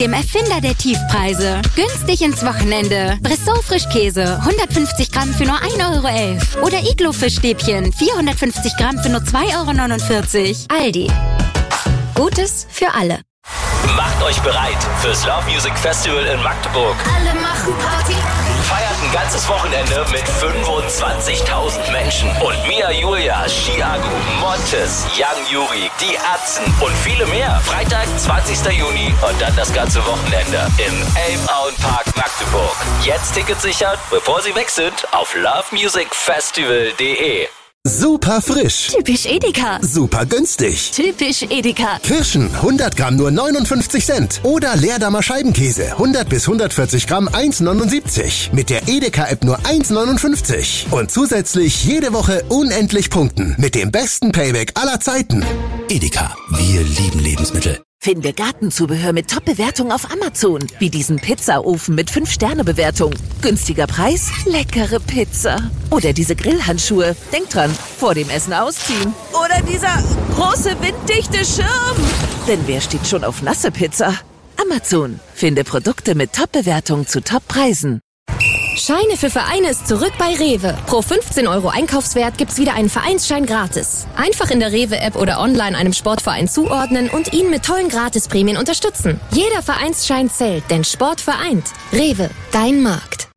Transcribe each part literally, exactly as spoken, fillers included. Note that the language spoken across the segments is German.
dem Erfinder der Tiefpreise. Günstig ins Wochenende. Bressot Frischkäse, hundertfünfzig Gramm für nur ein Euro elf. Oder Iglo Fischstäbchen, vierhundertfünfzig Gramm für nur zwei Euro neunundvierzig. Aldi. Gutes für alle. Macht euch bereit fürs Love Music Festival in Magdeburg. Alle machen Party. Feiert ein ganzes Wochenende mit fünfundzwanzigtausend Menschen. Und Mia Julia, Chiago, Montes, Young Yuri, die Atzen und viele mehr. Freitag, zwanzigster Juni und dann das ganze Wochenende im Elbauenpark Magdeburg. Jetzt Tickets sichern, bevor sie weg sind, auf love music festival punkt de. Super frisch. Typisch Edeka. Super günstig. Typisch Edeka. Kirschen, hundert Gramm nur neunundfünfzig Cent. Oder Leerdammer Scheibenkäse, hundert bis hundertvierzig Gramm, eins neunundsiebzig. Mit der Edeka-App nur eins neunundfünfzig. Und zusätzlich jede Woche unendlich punkten. Mit dem besten Payback aller Zeiten. Edeka, wir lieben Lebensmittel. Finde Gartenzubehör mit Top-Bewertung auf Amazon. Wie diesen Pizzaofen mit fünf Sterne Bewertung. Günstiger Preis, leckere Pizza. Oder diese Grillhandschuhe. Denk dran, vor dem Essen ausziehen. Oder dieser große winddichte Schirm. Denn wer steht schon auf nasse Pizza? Amazon. Finde Produkte mit Top-Bewertung zu Top-Preisen. Scheine für Vereine ist zurück bei Rewe. Pro fünfzehn Euro Einkaufswert gibt's wieder einen Vereinsschein gratis. Einfach in der Rewe-App oder online einem Sportverein zuordnen und ihn mit tollen Gratisprämien unterstützen. Jeder Vereinsschein zählt, denn Sport vereint. Rewe, dein Markt.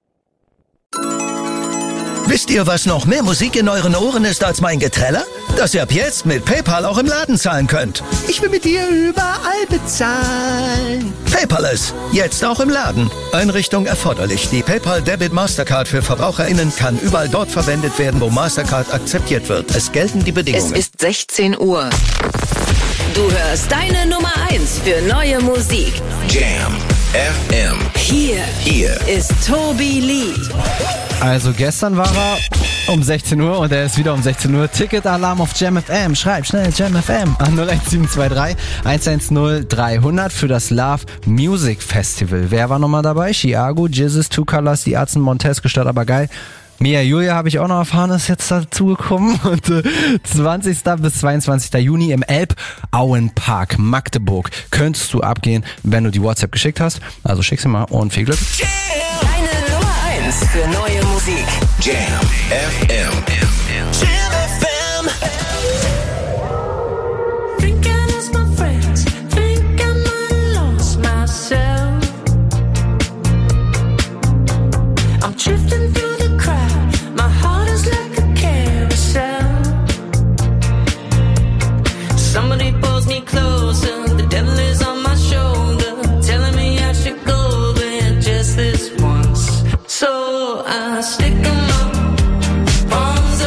Wisst ihr, was noch mehr Musik in euren Ohren ist als mein Geträller? Dass ihr ab jetzt mit PayPal auch im Laden zahlen könnt. Ich will mit dir überall bezahlen. PayPal jetzt auch im Laden. Einrichtung erforderlich. Die PayPal Debit Mastercard für VerbraucherInnen kann überall dort verwendet werden, wo Mastercard akzeptiert wird. Es gelten die Bedingungen. Es ist sechzehn Uhr. Du hörst deine Nummer eins für neue Musik. Jam F M. Hier, Hier ist Tobi Lee. Also gestern war er um sechzehn Uhr und er ist wieder um sechzehn Uhr. Ticketalarm auf Jam F M. Schreib schnell Jam F M an null eins sieben zwei drei eins eins null dreihundert für das Love Music Festival. Wer war nochmal dabei? Chiago, Jizzes, Two Colors, die Atzen, Montes, gestört aber geil. Mia Julia habe ich auch noch erfahren, ist jetzt dazugekommen. Und äh, zwanzigsten bis zweiundzwanzigsten Juni im Elbauenpark Magdeburg könntest du abgehen, wenn du die WhatsApp geschickt hast. Also schick sie mal und viel Glück. Deine Nummer eins für neue Musik. Jam F M. Jam F M. Drifting through the crowd, my heart is like a carousel. Somebody pulls me closer, the devil is on my shoulder, telling me I should go there just this once. So I stick 'em up, palms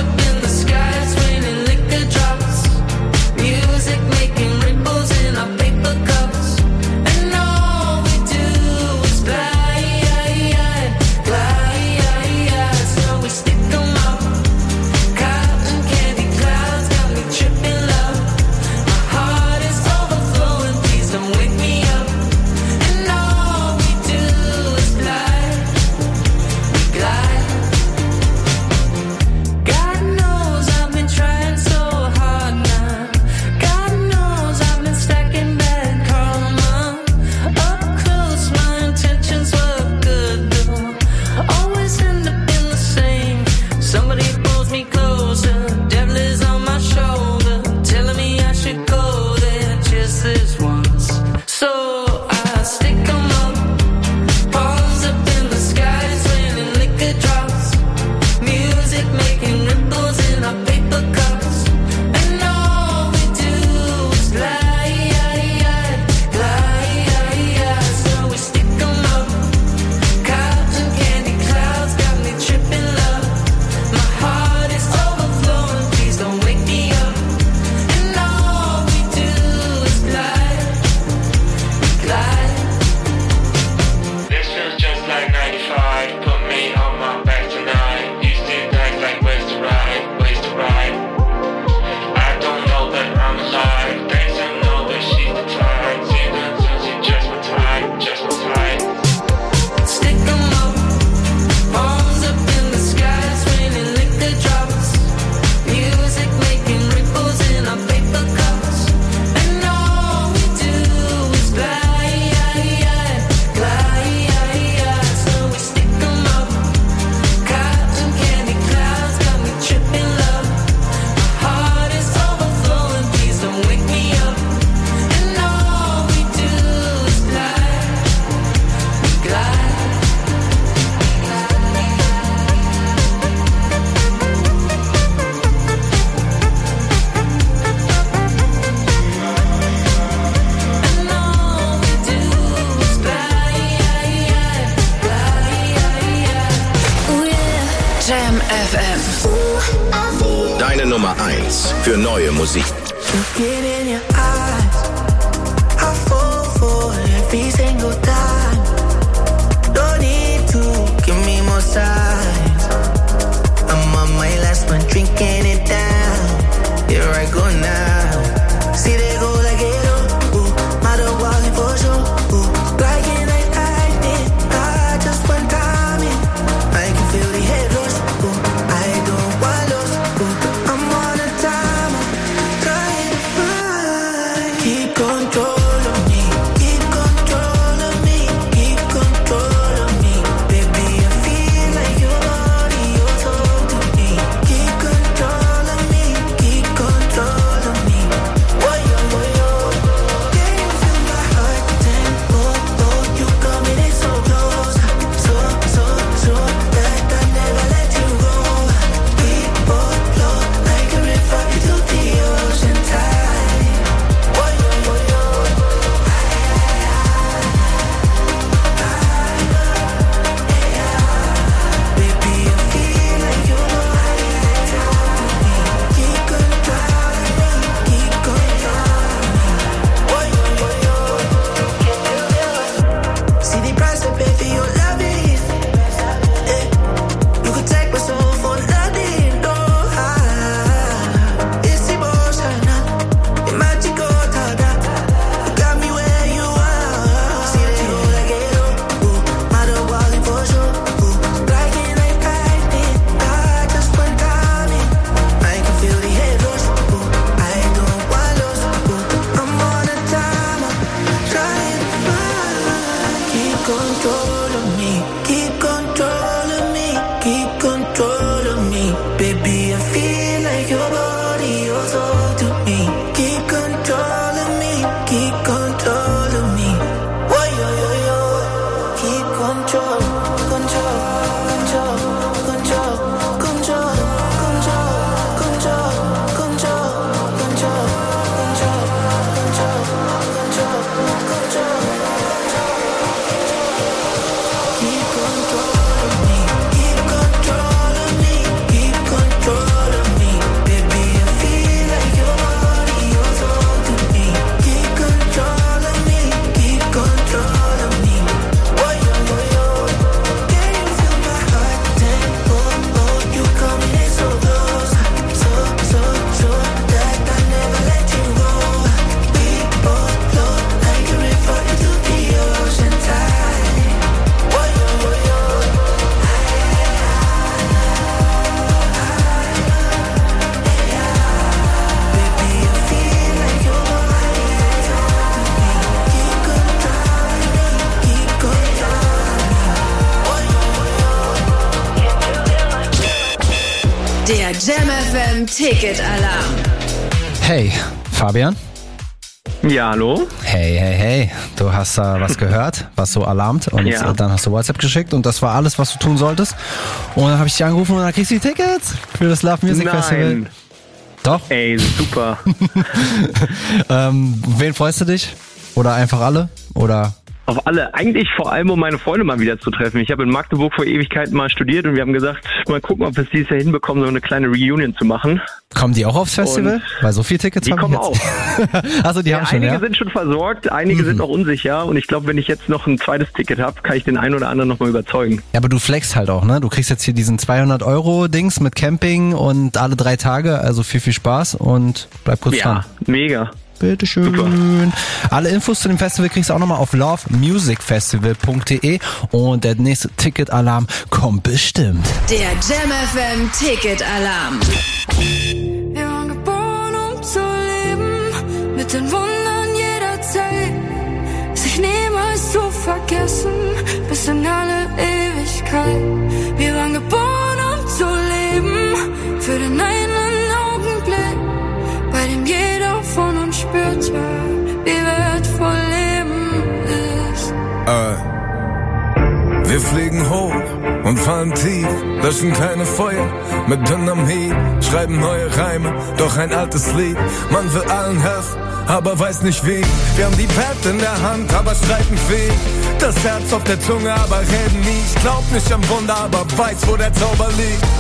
F M. Deine Nummer eins für neue Musik. Look it in your eyes. I fall for every single time. Don't need to give me more signs. I'm on my last one, drinking it down. Here I go now. See they go like it up. Ooh, matter walking for sure. Ooh, like it like I did. I just one time in. I can feel the head rush. Ooh, I don't want lost. Ooh, I'm on a timer. Trying to find. Keep control of me. Keep control of me. Keep control of me. Baby, I feel like your body, your soul to me. Keep control of me. Keep control of me. Boy, yo, boy, yo. Can you feel my heart tempo? Oh, you coming in so close. So, so, so that I never let you go. We both flow like a river into the ocean tide. Boy, yo, boy, yo. Baby, I feel like your body to me. Keep control of me. Keep control of me. Boy, yo, boy, yo. See the price I pay for your love is. Eh. You could take my soul for nothing, no. Ah. It's emotional, it's magical, tada. You got me where you are. See they go like it up. Ooh, matter walking for sure. Ooh, like it like I did. I just one time in. I can feel the head rush. Ooh, I don't want lost. Ooh, I'm on a timer. Trying to find. Keep control of me. Keep control of me. Keep control of me. Baby, I feel like your body, your soul to me. Keep control of me. Keep control of me. Whoa, yo, yo, yo. Keep control, control, control, control, control, control, control, control, control, control, control, control, control. Keep control of me. Keep control of me. Keep control of me. Baby, I feel like your body, your soul to me. Keep control of me. Keep control of me. Boy, yo, boy, yo. Can you feel my heart tempo? Oh, you coming in so close. So, so, so that I never let you go. We both flow like a river into the ocean tide. Boy, yo, boy, yo. Baby, I feel like your body is all to me. Keep control of me. Keep control of me. Boy, yo, boy, yo. Der Jam F M Ticket-Alarm. Hey, Fabian? Ja, hallo? Hey, hey, hey. Du hast da was gehört, was so alarmt und Ja. äh, dann hast du WhatsApp geschickt und das war alles, was du tun solltest. Und dann habe ich dich angerufen und dann kriegst du die Tickets für das Love Music Nein. Festival. Doch. Ey, super. ähm, wen freust du dich? Oder einfach alle? Oder? Auf alle. Eigentlich vor allem, um meine Freunde mal wieder zu treffen. Ich habe in Magdeburg vor Ewigkeiten mal studiert und wir haben gesagt, mal gucken, ob wir es dieses Jahr hinbekommen, so eine kleine Reunion zu machen. Kommen die auch aufs Festival? Und Weil so viele Tickets die haben kommen wir auch. jetzt. Also die Ja, haben schon, einige ja? sind schon versorgt, einige Mhm. sind noch unsicher und ich glaube, wenn ich jetzt noch ein zweites Ticket habe, kann ich den einen oder anderen nochmal überzeugen. Ja, aber du flexst halt auch, ne? Du kriegst jetzt hier diesen zweihundert Euro Dings mit Camping und alle drei Tage, also viel, viel Spaß und bleib kurz Ja, dran. mega. Bitteschön. Super. Alle Infos zu dem Festival kriegst du auch nochmal auf love music festival punkt de und der nächste Ticketalarm kommt bestimmt. Der Jam F M Ticket-Alarm. Wir waren geboren, um zu leben, mit den Wundern jeder Zeit, sich niemals zu vergessen, bis in alle Ewigkeit. Wir waren geboren, um zu leben, für den einen Augenblick, bei dem jeder von uns spürte, wie wertvoll Leben ist. Äh, wir fliegen hoch und fallen tief, löschen keine Feuer mit Dynamit, schreiben neue Reime, doch ein altes Lied. Man will allen helfen, aber weiß nicht wie. Wir haben die Pad in der Hand, aber streiten viel. Das Herz auf der Zunge, aber reden nie. Ich glaub nicht am Wunder, aber weiß, wo der Zauber liegt.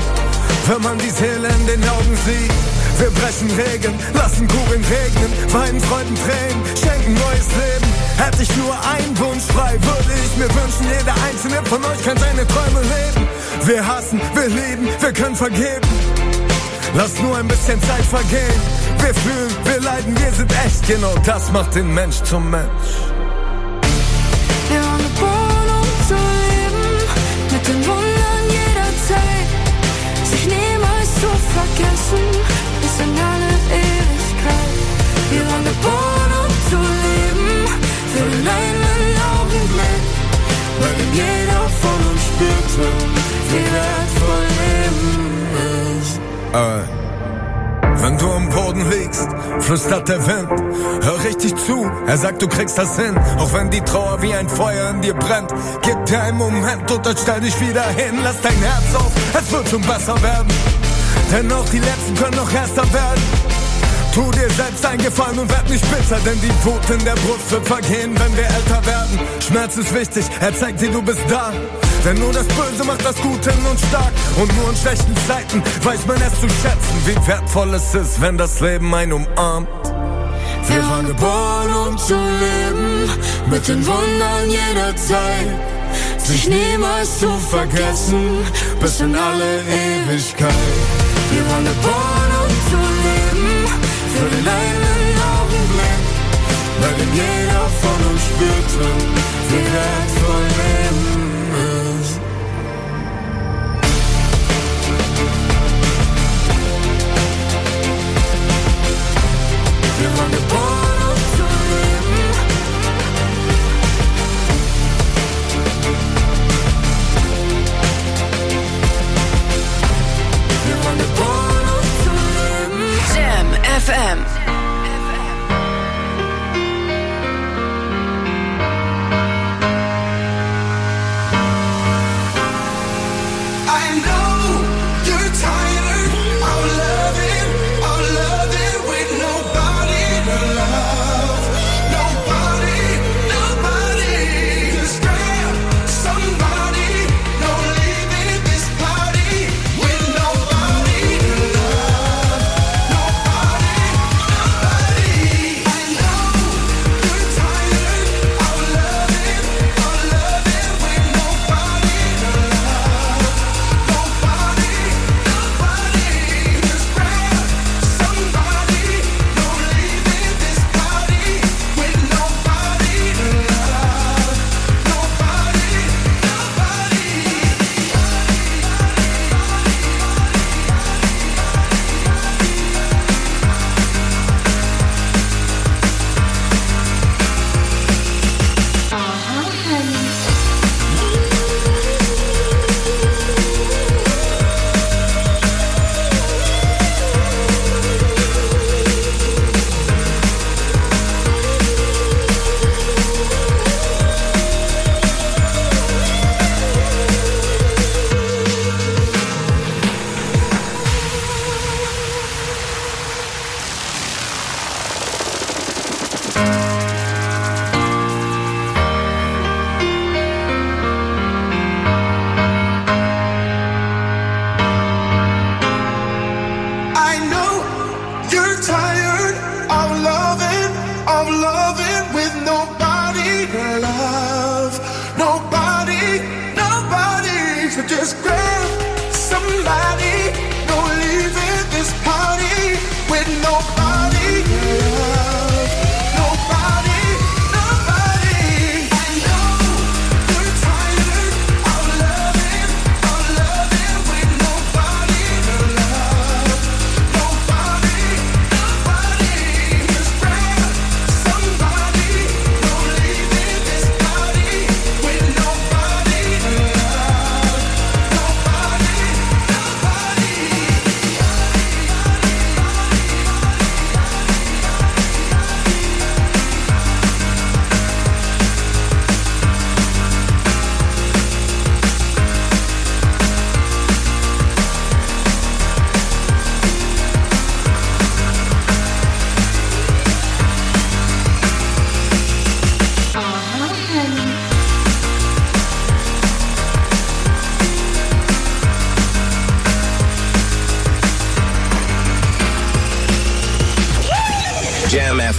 wenn man die Seele in den Augen sieht. Wir brechen Regeln, lassen Kugeln regnen, weinen Freuden Tränen, schenken neues Leben. Hätte ich nur einen Wunsch frei, würde ich mir wünschen, jeder einzelne von euch kann seine Träume leben. Wir hassen, wir lieben, wir können vergeben. Lass nur ein bisschen Zeit vergehen. Wir fühlen, wir leiden, wir sind echt. Genau das macht den Mensch zum Mensch. Wir waren geboren, um zu leben, mit den Wundern jeder Zeit. Sich niemals zu vergessen, bis in alle Ewigkeit. Wir waren geboren, um zu leben, für den einen Augenblick, weil denn jeder von uns spürte, wie wertvoll Leben ist. Äh. Wenn du am Boden liegst, flüstert der Wind. Hör richtig zu, er sagt, du kriegst das hin. Auch wenn die Trauer wie ein Feuer in dir brennt. Gib dir einen Moment und dann stell dich wieder hin. Lass dein Herz auf, es wird schon besser werden. Denn auch die Letzten können noch erster werden. Tu dir selbst einen Gefallen und werd nicht bitter, denn die Wut in der Brust wird vergehen, wenn wir älter werden. Schmerz ist wichtig, er zeigt dir, du bist da. Denn nur das Böse macht das Gute in uns stark. Und nur in schlechten Zeiten weiß man es zu schätzen, wie wertvoll es ist, wenn das Leben einen umarmt. Wir waren geboren, um zu leben, mit den Wundern jeder Zeit. Sich niemals zu vergessen, bis in alle Ewigkeit. Wir waren geboren, um zu leben, für den einen Augenblick, weil denn jeder von uns spürte, wie wertvoll Leben ist. Wir waren geboren, um zu leben. Wir waren geboren, um zu leben. Jam F M.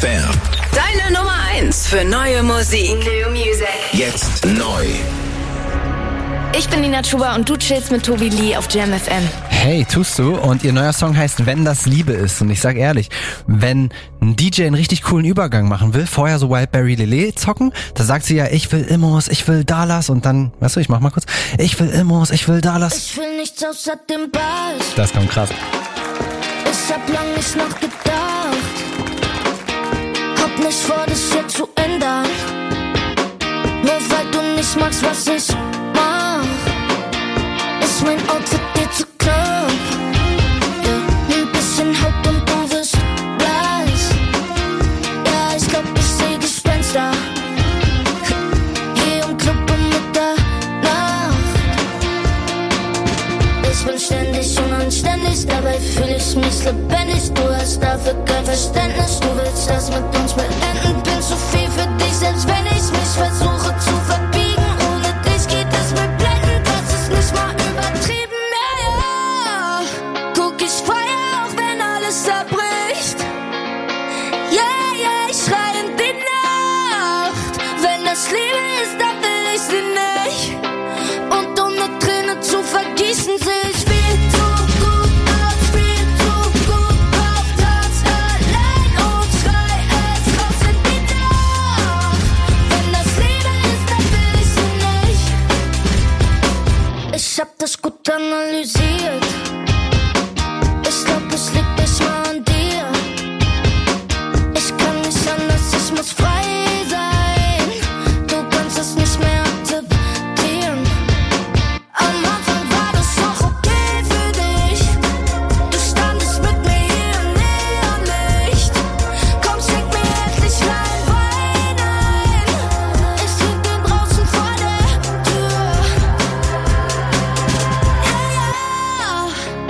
Fair. Deine Nummer eins für neue Musik. New Music. Jetzt neu. Ich bin Nina Chuba und du chillst mit Tobi Lee auf Jam F M. Hey, tust du? Und ihr neuer Song heißt Wenn das Liebe ist. Und ich sag ehrlich, wenn ein D J einen richtig coolen Übergang machen will, vorher so Wildberry Lillet zocken, da sagt sie ja, ich will Immos, ich will Dallas und dann, weißt du, ich mach mal kurz, ich will Immos, ich will Dallas. Ich will nichts außer dem Ball. Das kommt krass. Ich hab lang nicht nachgedacht. Hab nicht vor, das hier zu ändern. Nur weil du nicht magst, was ich mach, ist mein Outfit dir zu knapp. Ja, ein bisschen Haut und du wirst blass. Ja, ich glaub, ich seh Gespenster. Hier im Club um Mitternacht. Ich bin ständig unanständig, dabei fühl ich mich lebendig. Du hast dafür kein Verständnis, du willst das mit uns beenden. Bin zu viel für dich, selbst wenn ich mich versuche zu verbiegen. Ohne dich geht es mir blendend, das ist nicht mal übertrieben. Ja, ja, guck, ich feier auch, wenn alles zerbricht. Ja, ja, ich schrei in die Nacht. Wenn das Liebe ist, dann will ich sie nicht. Und um eine Träne zu vergießen, seh ich viel zu gut aus, viel zu gut drauf. Tanz allein und schrei es raus in die Nacht. Wenn das Liebe ist, dann will ich sie nicht. Ich hab das gut analysiert. Ich glaub, es liegt nicht mal an dir. Ich kann nicht anders, ich muss frei sein. Du kannst es nicht mehr akzeptieren. Am Anfang war das noch okay für dich. Du standest mit mir hier im Neonlicht. Komm, schenk mir endlich rein Wein ein. Ich trink den draußen vor der Tür. Ja, ja,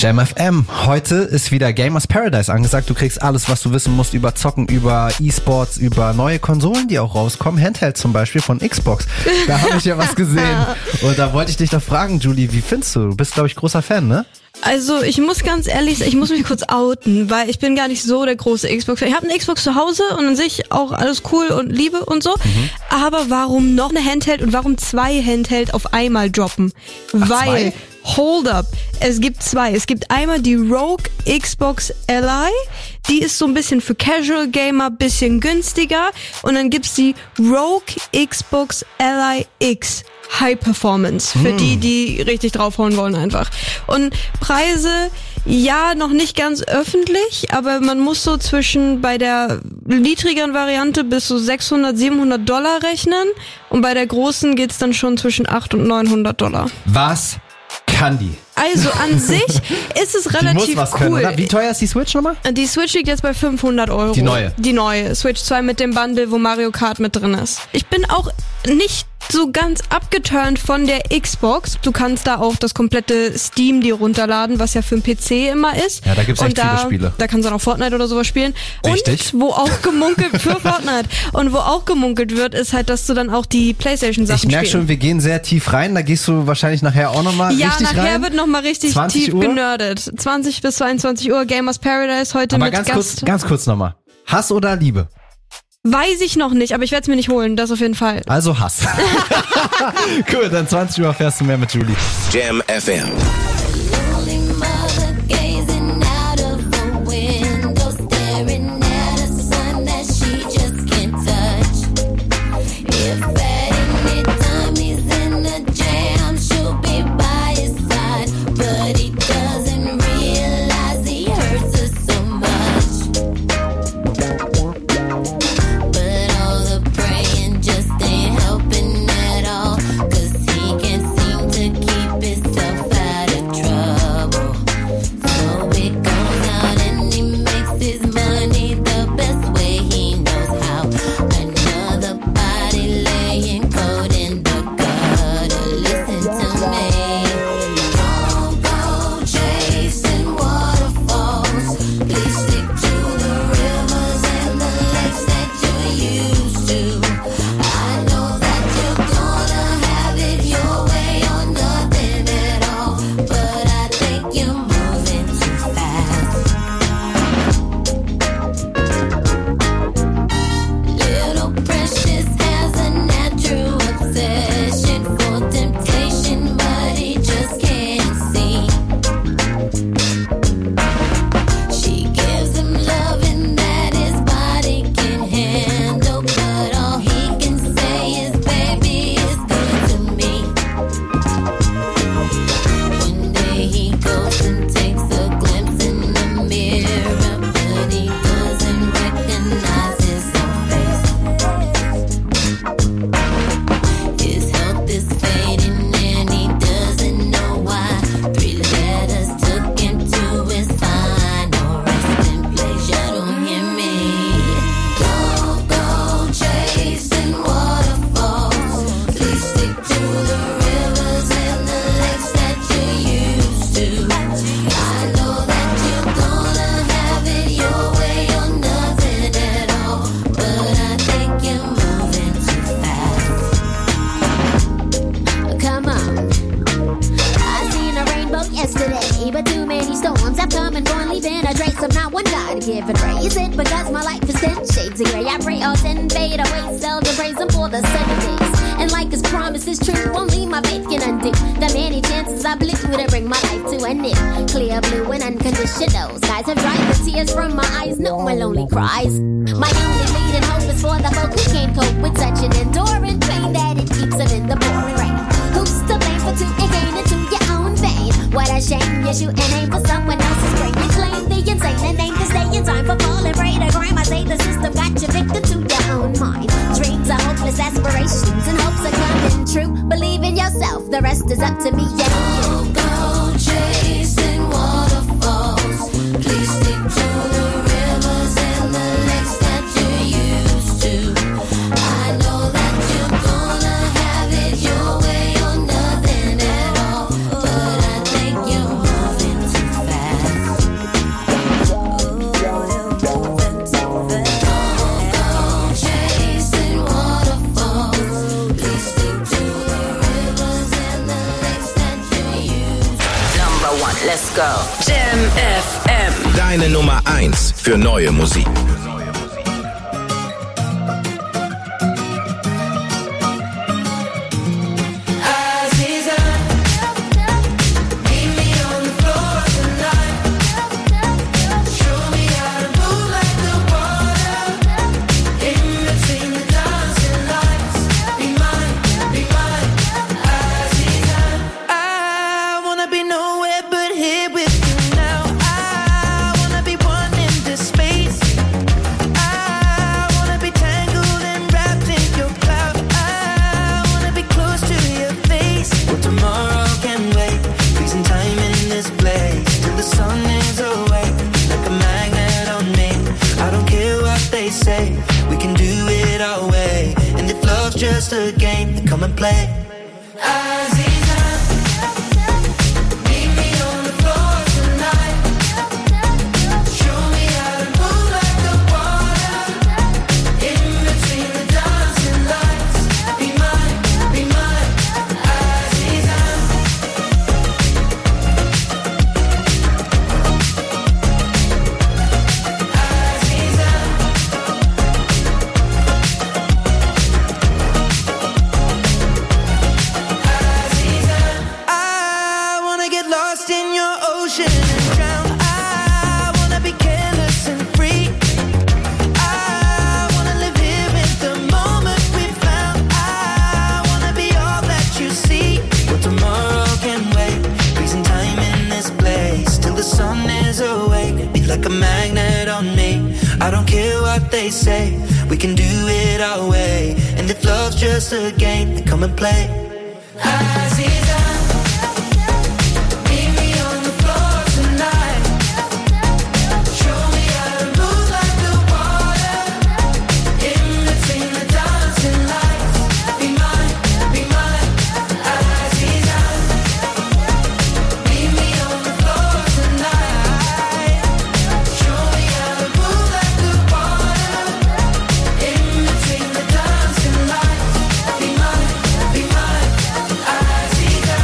Jam F M. Heute ist wieder Gamers Paradise angesagt. Du kriegst alles, was du wissen musst über Zocken, über E-Sports, über neue Konsolen, die auch rauskommen. Handheld zum Beispiel von Xbox. Da habe ich ja was gesehen. Und da wollte ich dich doch fragen, Julie, wie findest du? Du bist, glaube ich, großer Fan, ne? Also ich muss ganz ehrlich sagen, ich muss mich kurz outen, weil ich bin gar nicht so der große Xbox-Fan. Ich habe eine Xbox zu Hause und an sich auch alles cool und Liebe und so. Mhm. Aber warum noch eine Handheld und warum zwei Handheld auf einmal droppen? Ach, weil... Zwei? Hold up. Es gibt zwei. Es gibt einmal die Rogue Xbox Ally. Die ist so ein bisschen für Casual Gamer, bisschen günstiger. Und dann gibt's die Rogue Xbox Ally X High Performance. Für mm. die, die richtig draufhauen wollen einfach. Und Preise, ja, noch nicht ganz öffentlich, aber man muss so zwischen bei der niedrigeren Variante bis so sechshundert, siebenhundert Dollar rechnen. Und bei der großen geht's dann schon zwischen achthundert und neunhundert Dollar. Was kann die? Also an sich ist es relativ die muss was cool. Können, oder? Wie teuer ist die Switch nochmal? Die Switch liegt jetzt bei fünfhundert Euro. Die neue? Die neue. Switch zwei mit dem Bundle, wo Mario Kart mit drin ist. Ich bin auch nicht so ganz abgeturnt von der Xbox. Du kannst da auch das komplette Steam dir runterladen, was ja für einen P C immer ist. Ja, da gibt's echt und da, viele Spiele. Da kannst du dann auch Fortnite oder sowas spielen. Richtig. Und wo auch gemunkelt für Fortnite. Und wo auch gemunkelt wird, ist halt, dass du dann auch die PlayStation-Sachen spielst. Ich merke schon, wir gehen sehr tief rein. Da gehst du wahrscheinlich nachher auch nochmal ja, richtig rein. Ja, nachher wird nochmal richtig tief Uhr? genördet. zwanzig bis zweiundzwanzig Uhr, Gamers Paradise heute aber mit ganz Gast. Kurz, ganz kurz nochmal. Hass oder Liebe? Weiß ich noch nicht, aber ich werde es mir nicht holen, das auf jeden Fall. Also Hass. Cool, dann zwanzig Uhr fährst du mehr mit Julie. Jam F M. go. Jam F M. Deine Nummer eins für neue Musik. Just a game, come and play. They say we can do it our way, and if love's just a game, then come and play. Aziza, meet me on the floor tonight. Show me how to move like the water in between the dancing lights. Be mine, be mine, Aziza. Meet me on the floor tonight. Show me how to move like the water in between the dancing lights. Be mine, be mine, Aziza.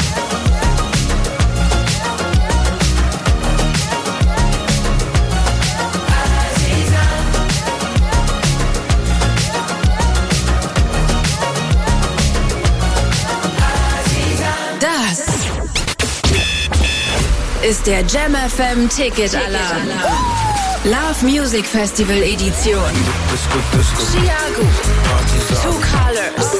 Aziza. Das ist der Jam F M Ticket Alarm. Love Music Festival Edition. Chiago. Two Colors.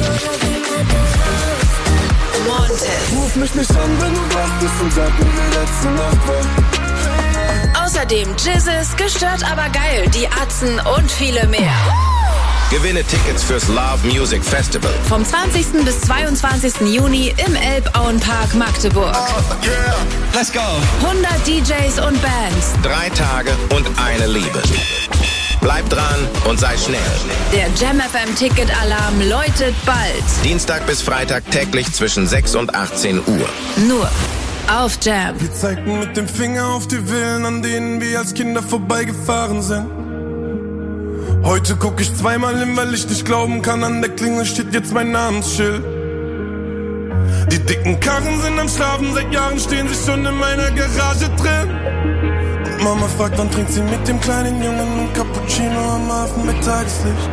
Montes. Ruf mich nicht an, wenn du wach bist und sag mir, wie letzte Nacht war. Außerdem Jizzes, gestört aber geil, die Atzen und viele mehr. Gewinne Tickets fürs Love Music Festival. Vom zwanzigsten bis zweiundzwanzigsten Juni im Elbauenpark Magdeburg. Oh, yeah. Let's go. hundert D Js und Bands. Drei Tage und eine Liebe. Bleib dran und sei schnell. Der Jam F M Ticket Alarm läutet bald. Dienstag bis Freitag täglich zwischen sechs und achtzehn Uhr. Nur auf Jam. Wir zeigten mit dem Finger auf die Villen, an denen wir als Kinder vorbeigefahren sind. Heute guck ich zweimal hin, weil ich nicht glauben kann, an der Klingel steht jetzt mein Namensschild. Die dicken Karren sind am Schlafen, seit Jahren stehen sie schon in meiner Garage drin. Und Mama fragt, wann trinkt sie mit dem kleinen Jungen ein Cappuccino am Hafen mit Tageslicht.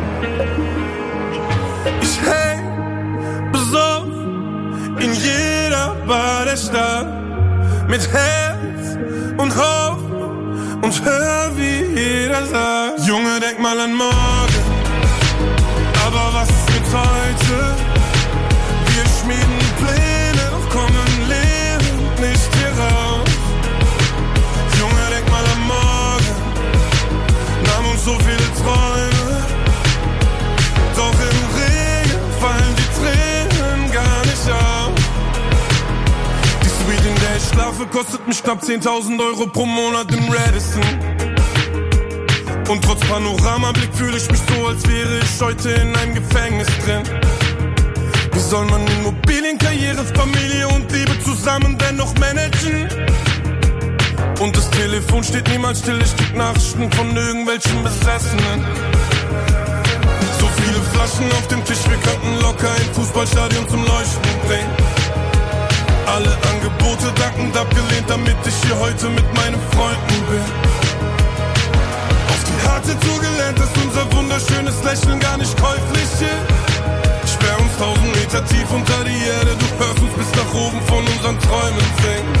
Ich häng besoffen in jeder Bar der Stadt, mit Herz und Hoffnung und hör, wie jeder sagt: Junge, denk mal an morgen, aber was ist mit heute? Wir schmieden Pläne, doch kommen lebend nicht hier raus. Junge, denk mal an morgen, nahm uns so viele Träume, doch im Regen fallen die Tränen gar nicht auf. Die Suite, in der ich schlafe, kostet mich knapp zehntausend Euro pro Monat im Radisson. Und trotz Panoramablick fühle ich mich so, als wäre ich heute in einem Gefängnis drin. Wie soll man Immobilien, Karriere, Familie und Liebe zusammen dennoch managen? Und das Telefon steht niemals still, ich krieg Nachrichten von irgendwelchen Besessenen. So viele Flaschen auf dem Tisch, wir könnten locker ein Fußballstadion zum Leuchten bringen. Alle Angebote dankend abgelehnt, damit ich hier heute mit meinen Freunden bin. Auf die harte Tour gelernt, dass unser wunderschönes Lächeln gar nicht käuflich ist. Sperr uns tausend Meter tief unter die Erde, du hörst uns bis nach oben von unseren Träumen singen.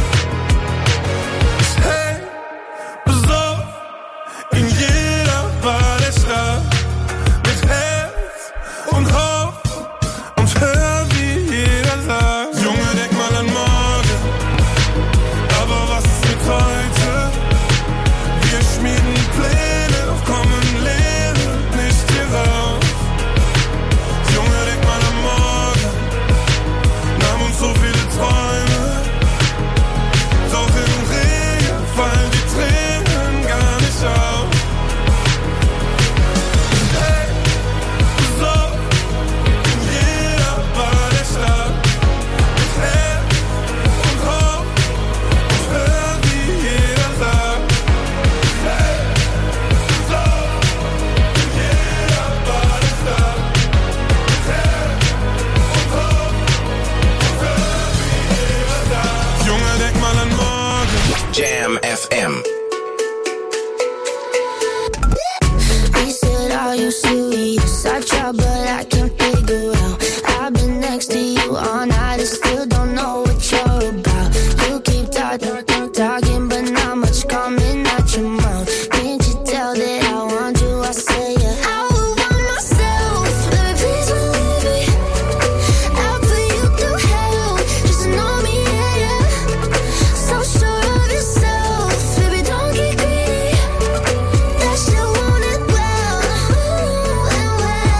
Hey, besoff, in jeder Bar der Stadt, mit Herz und Hoff und hör, wie jeder sagt: Junge, denk mal an morgen, aber was ist mit heute? Wir schmieden Pläne, doch kommen Leere nicht hier raus. Junge, denk mal an morgen, nahm uns so viele Träume, doch im Regen fallen die Tränen gar nicht auf. Hey, so, in jeder Bar der Stadt, mit Herz und Hoff und hör, wie jeder sagt. Hey, so, in jeder Bar der Stadt, mit Herz und Hoff und hör, wie jeder sagt. Junge, denk mal an morgen. Jam F M. He said, are you serious? I try, but I can't figure out. I've been next to you all night and still don't know what you're about. You keep talking, talking, but not much coming out your mouth. Can't you tell that I want you? I say, yeah. I would want myself, baby, please believe me. I'll put you through hell, just know me, yeah, yeah. So sure of yourself, baby, don't get greedy. That shit want it well, and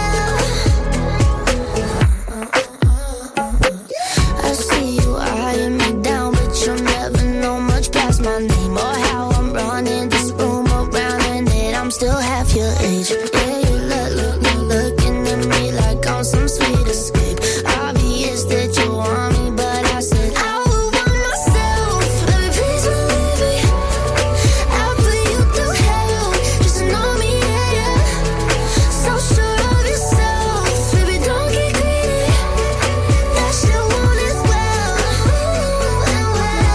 well. I see you eyeing me down, but you'll never know much past my name or how I'm running this room around, and that I'm still half your age. Yeah, you look, look, look, looking at me like I'm some sweet escape. Obvious that you want me, but I said I would want myself, baby, please believe me. I'll put you through hell, just know me, yeah, yeah. So sure of yourself, baby, don't get greedy. That shit want it well, and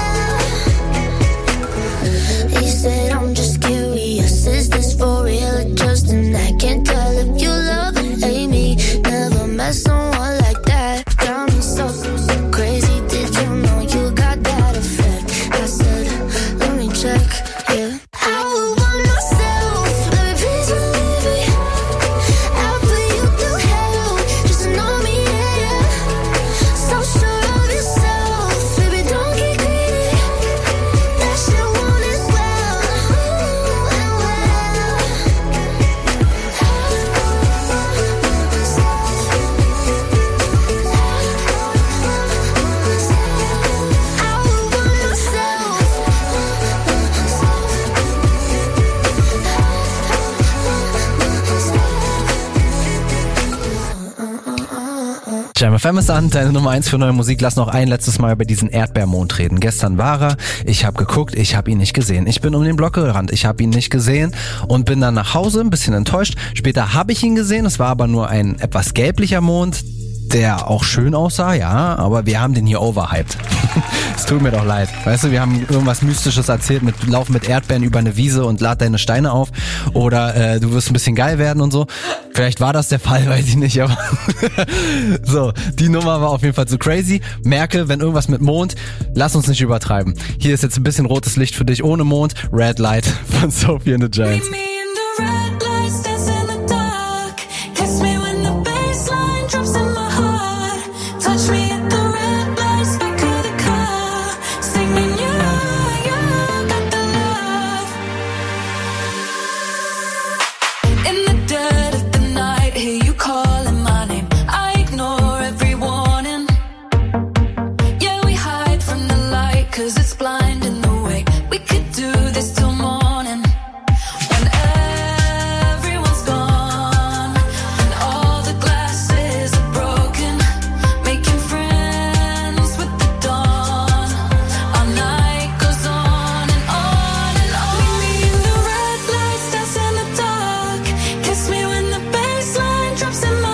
well. He said, I'm just curious, is this for real or just an act? Can't tell if you love or hate me. Never met someone like that. Got me so, so, so crazy. Did you know you got that effect? I said, let me check, yeah. I would want myself, baby, please believe me. I'll put you through hell, just know me, yeah, yeah. So sure of yourself, baby, don't get greedy. That shit want it well, and well. Jam F M ist an, deine Nummer eins für neue Musik. Lass noch ein letztes Mal über diesen Erdbeermond reden. Gestern war er, ich habe geguckt, ich habe ihn nicht gesehen. Ich bin um den Block gerannt, ich habe ihn nicht gesehen und bin dann nach Hause, ein bisschen enttäuscht. Später habe ich ihn gesehen, es war aber nur ein etwas gelblicher Mond, der auch schön aussah, ja, aber wir haben den hier overhyped. Es tut mir doch leid. Weißt du, wir haben irgendwas Mystisches erzählt mit Lauf mit Erdbeeren über eine Wiese und lad deine Steine auf oder äh, du wirst ein bisschen geil werden und so. Vielleicht war das der Fall, weiß ich nicht, aber so, die Nummer war auf jeden Fall zu crazy. Merke, wenn irgendwas mit Mond, lass uns nicht übertreiben. Hier ist jetzt ein bisschen rotes Licht für dich ohne Mond. Red Light von Sophie and the Giants. Touch me at the red lights, back of the car, singing you, you got the love. In the dead of the night, hear you calling my name. I ignore every warning. Yeah, we hide from the light, cause it's blinding the way. We could do this till morning. When everyone's gone and all the glasses are broken, making friends with the dawn. Our night goes on and on and on. Meet me in the red lights, dance in the dark. Kiss me when the bass line drops in my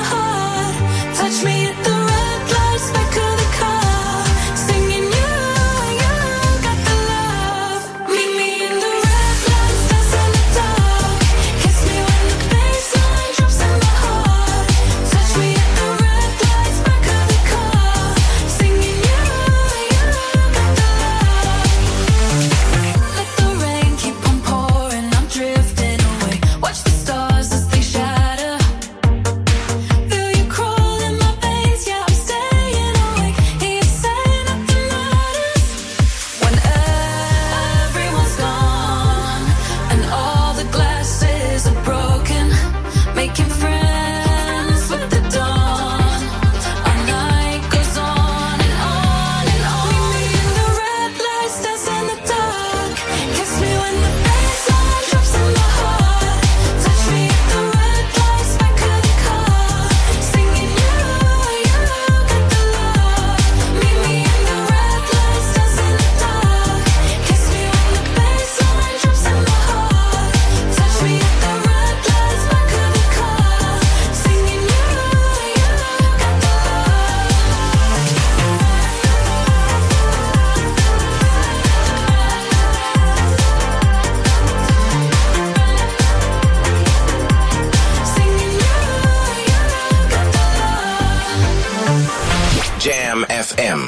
M.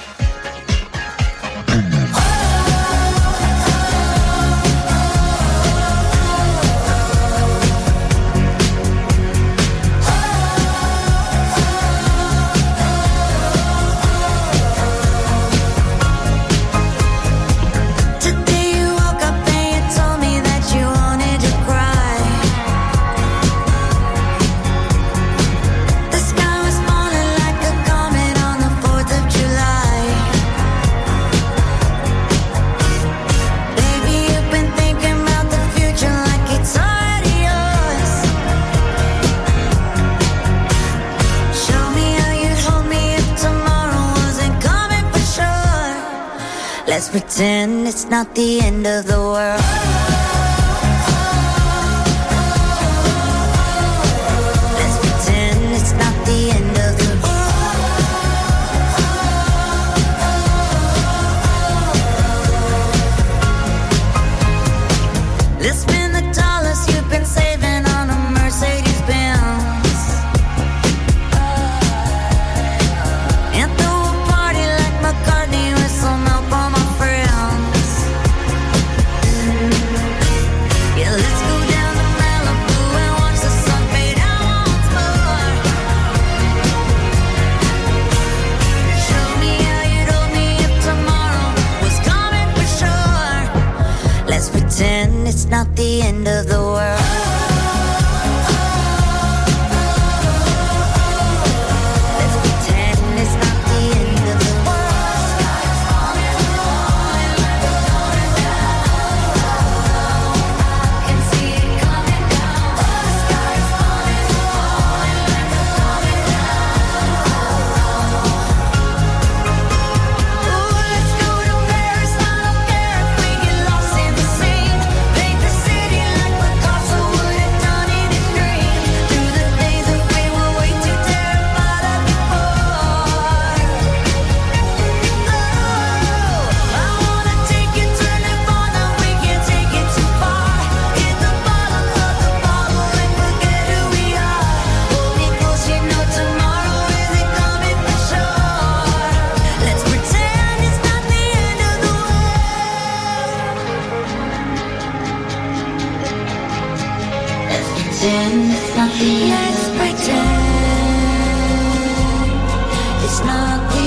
Let's pretend it's not the end of the world. Let's pretend it's not the end of the world. Let's spend the dollars you've been saving on a Mercedes Benz. Pretend it's not the end of the world. Let's pretend it's not the end of the world. I can see it coming down. The sky's falling, falling, falling down. Ooh, let's go to Paris. I don't care if we get lost in the sea. Paint the city like Picasso would have done it in green. Through the days that we were way too terrified of before. Oh, I wanna take you to Nirvana. We can't take it too far. Hit the bottom of the bottle and forget who we are. Hold me close, you know tomorrow isn't coming for sure. Let's pretend it's not the end of the world. Let's pretend it's not the end. Let's pretend it's not the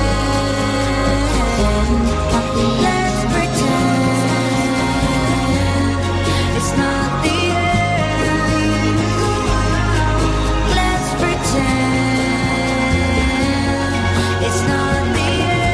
end. Let's pretend it's not the end. Let's pretend it's not the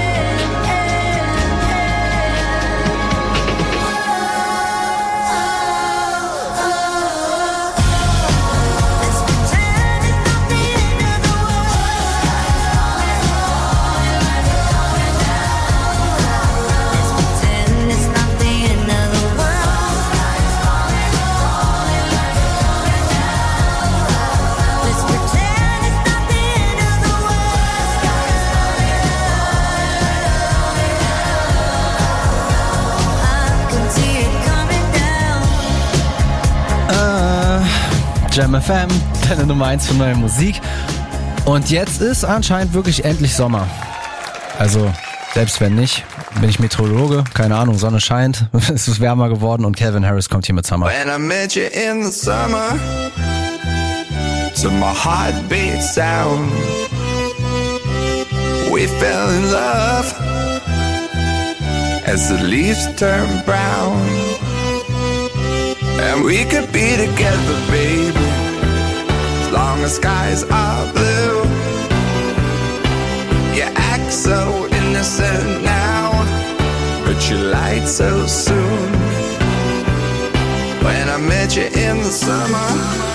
Jam F M, deine Nummer eins für neue Musik. Und jetzt ist anscheinend wirklich endlich Sommer. Also, selbst wenn nicht, bin ich Meteorologe, keine Ahnung, Sonne scheint, es ist wärmer geworden und Calvin Harris kommt hier mit Summer. When I met you in the summer, to my heartbeat sound, we fell in love as the leaves turn brown. And we could be together, baby, as long as skies are blue. You act so innocent now, but you lied so soon. When I met you in the summer,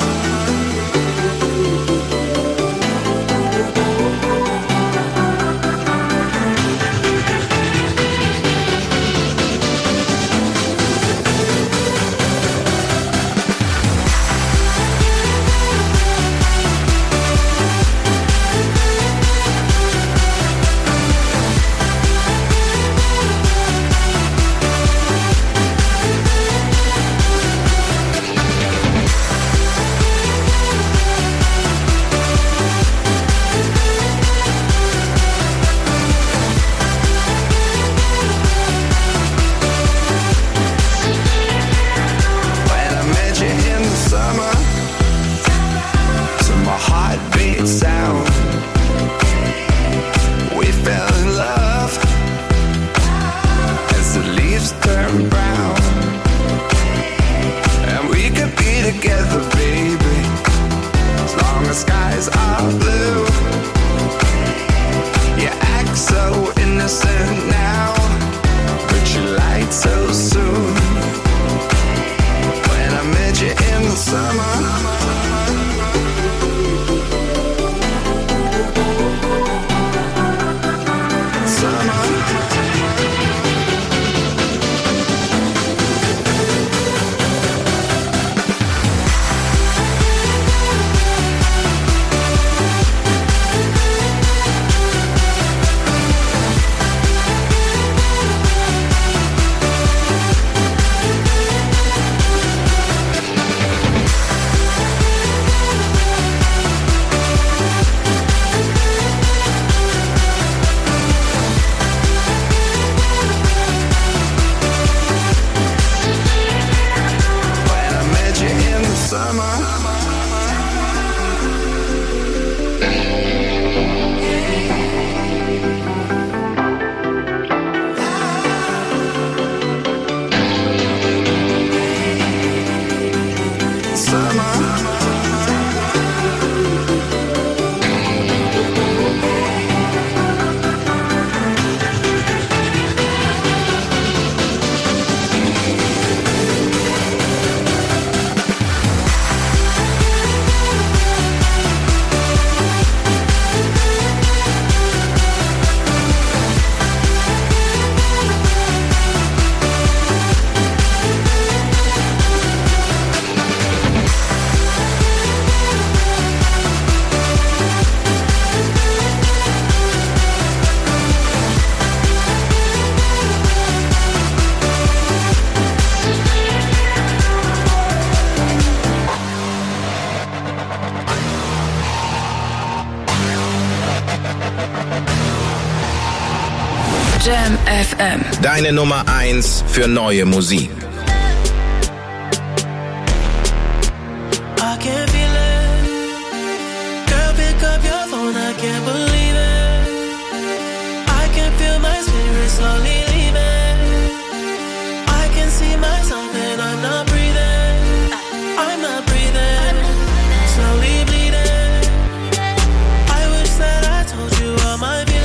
are blue. You act so innocent now, but you lied so soon. When I met you in the summer. Jam F M. Deine Nummer eins für neue Musik. I can feel it. Girl, pick up your phone, I can't believe it. I can feel my spirit slowly leaving. I can see myself and I'm not breathing. I'm not breathing. Slowly bleeding. I wish that I told you all my feelings.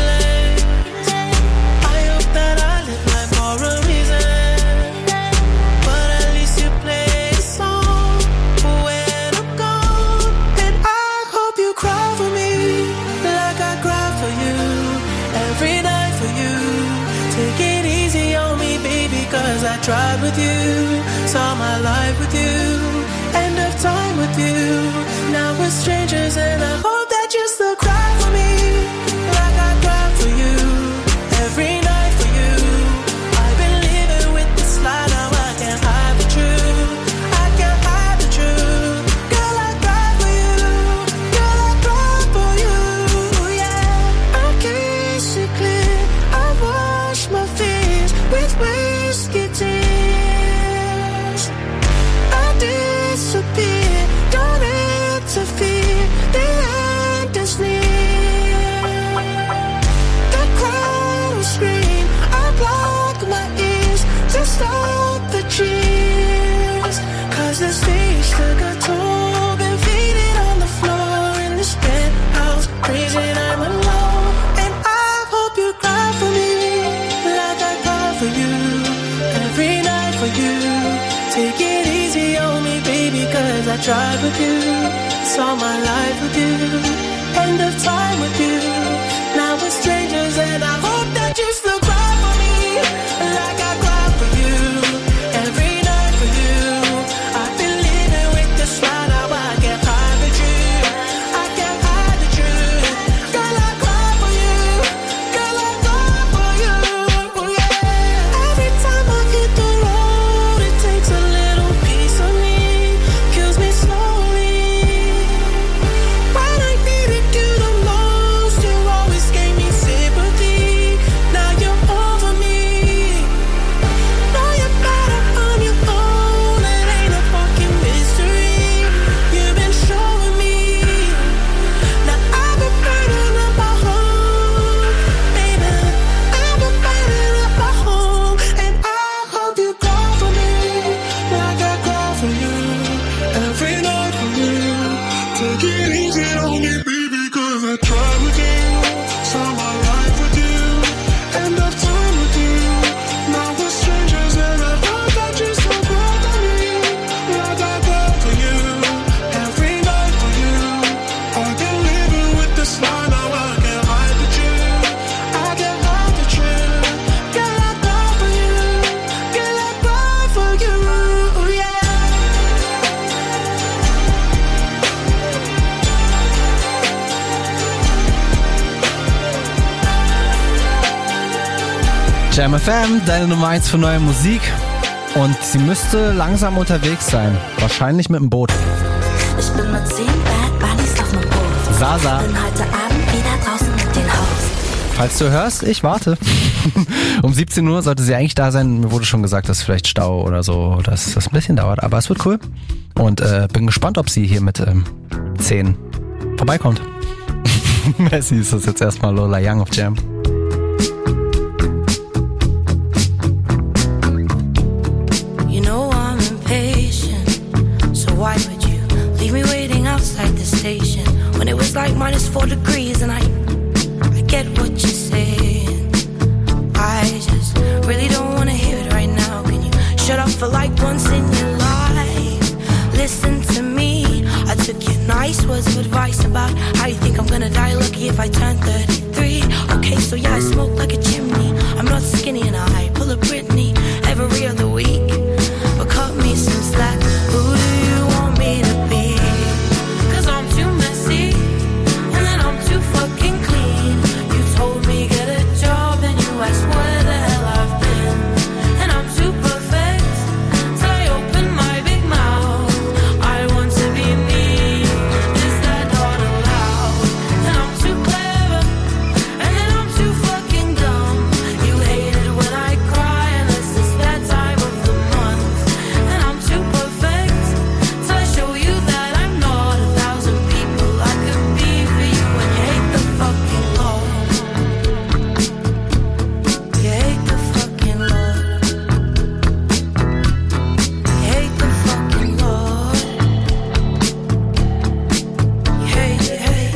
I tried with you, saw my life with you, end of time with you. Now we're strangers and I hope that you still cry for me, like I cried for you, every night for you. I've been living with this lie, now I can't hide the truth, I can't hide the truth. Girl, I cried for you, girl, I cried for you, yeah. I kiss it clear, I wash my fears with whiskey tears. I disappear, don't interfere, the end is near. The crowd will scream, I block my ears to stop the cheers. Cause the stage took a toll, been faded on the floor in this penthouse, freezing I'm alone. And I hope you cry for me, like I cry for you, every night for you. Take it easy on me, baby, cause I tried with you, saw my life with you, end of time with you. Now we're strangers and I hope that you still cry for me, like I cry for you, every night for you. I've been living with this lie, now I can't hide the truth, I can't hide the truth. Girl, I cry for you, girl, I cry for you, yeah. Every time I hit the road, it takes a little piece of me, kills me slowly. When I need Jam F M, deine Nummer eins für neue Musik. Und sie müsste langsam unterwegs sein. Wahrscheinlich mit dem Boot. Ich bin mit zehn Bad Bunnies auf nem Boot. Sasa. Bin heute Abend wieder draußen mit den Hoes. Falls du hörst, ich warte. Um siebzehn Uhr sollte sie eigentlich da sein. Mir wurde schon gesagt, dass vielleicht Stau oder so, dass das ein bisschen dauert. Aber es wird cool. Und äh, bin gespannt, ob sie hier mit ähm, zehn vorbeikommt. Messi ist das jetzt erstmal Lola Young auf Jam. You know I'm impatient, so why would you leave me waiting outside the station when it was like minus four degrees and I, I get what you're saying. I just really don't wanna hear it right now. Can you shut up for like once in your life? Listen to me. I took your nice words of advice about how you think I'm gonna die lucky if I turn thirty-three. Okay, so yeah, I smoke like a chimney. I'm not skinny and I pull a Britney every other week. But cut me some slack. Who do you want me to be? Cause I'm too messy and then I'm too fucking clean. You told me get a job and you asked where the hell I've been. And I'm too perfect till I open my big mouth. I want to be me. Is that not allowed? And I'm too clever and then I'm too fucking dumb. You hate it when I cry unless it's that time of the month. And I'm too perfect till I show you that I'm not a thousand people I could be for you. And you hate the fucking Lord. You hate the fucking Lord. You hate the fucking Lord. You hate, you hate.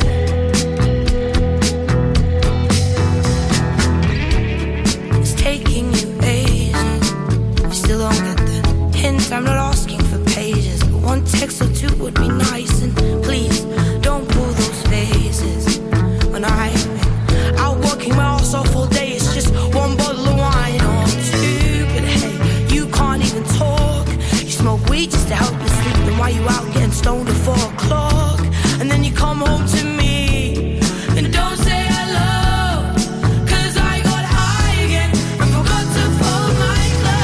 It's taking you ages. You still don't get the hint. I'm not asking for pages, but one text or two would be nice. And please don't pull those faces. When I've been out working my ass off all day, it's just one bottle of wine or two. But hey, you can't even talk. You smoke weed just to help you sleep. Then why you out getting stoned at four o'clock? And then you come home to me and don't say hello. Cause I got high again and forgot to fold my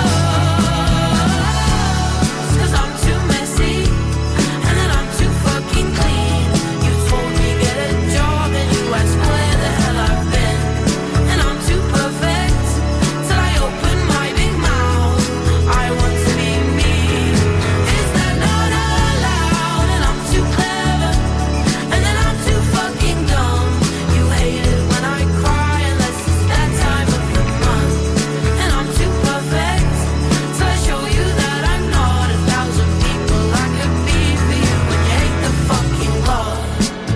clothes. Cause I'm too messy and then I'm too fucking clean. You told me get a job and you asked where the hell I've been. And I'm too perfect till I open my big mouth. I want to be me. Is that not allowed? And I'm too clever and then I'm too fucking dumb. You hate it when I cry unless it's that time of the month. And I'm too perfect till I show you that I'm not a thousand people I could be for you. And you hate the fucking Lord.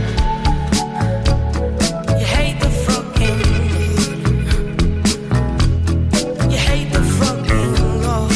You hate the fucking. You hate the fucking Lord.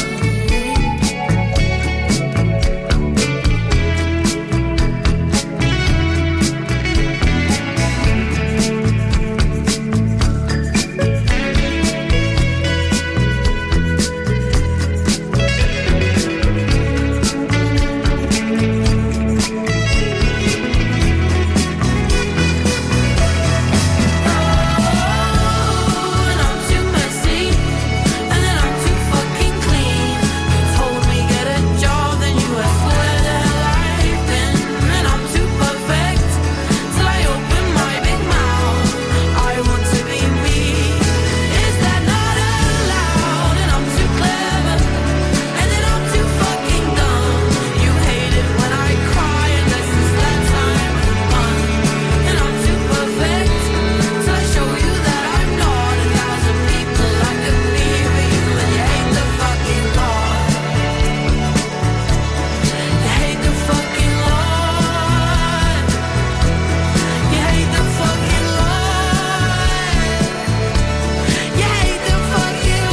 And I'm too messy and then I'm too fucking clean. You told me get a job, then you asked where the hell I've been. And I'm too perfect till I open my big mouth. I want to be me. Is that not allowed? And I'm too clever and then I'm too fucking dumb. You hate it when I cry unless it's that time of the month. And I'm too perfect till I show you that I'm not a thousand people I could be for you. And you hate the fucking Lord. You hate the fucking Lord. You hate the fucking Lord. You hate the fucking